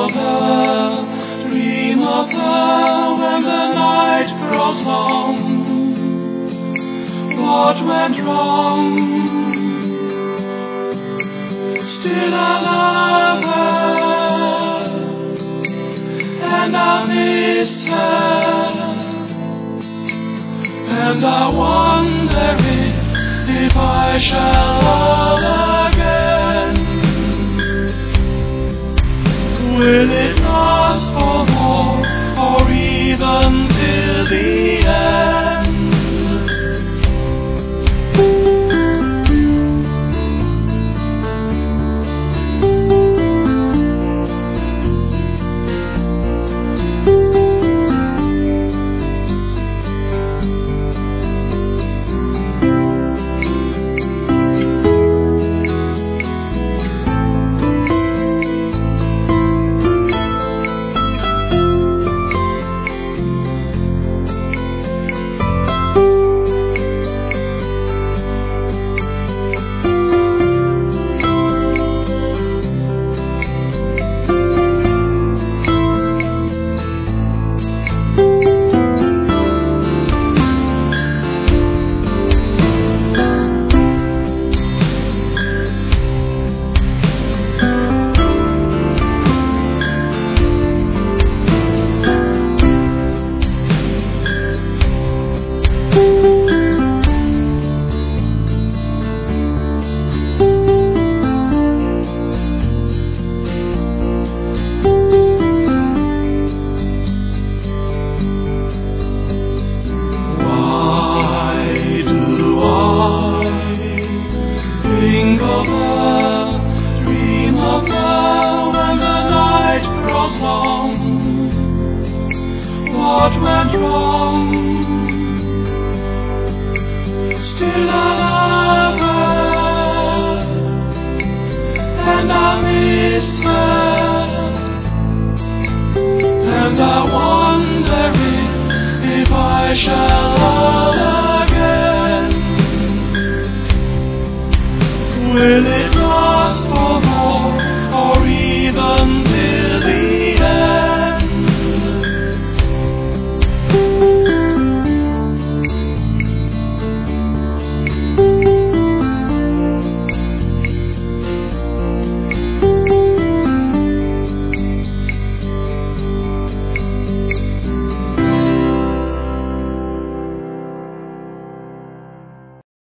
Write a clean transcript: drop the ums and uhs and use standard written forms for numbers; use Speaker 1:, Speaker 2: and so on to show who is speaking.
Speaker 1: dream of her when the night grows long. What went wrong? Still I love her, and I miss her, and I wonder if I shall love again. Will it last for more, or even till the end? Think of her, dream of her when the night grows long. What went wrong? Still I love her, and I miss her, and I wonder if I shall love again. Will it last for more, or even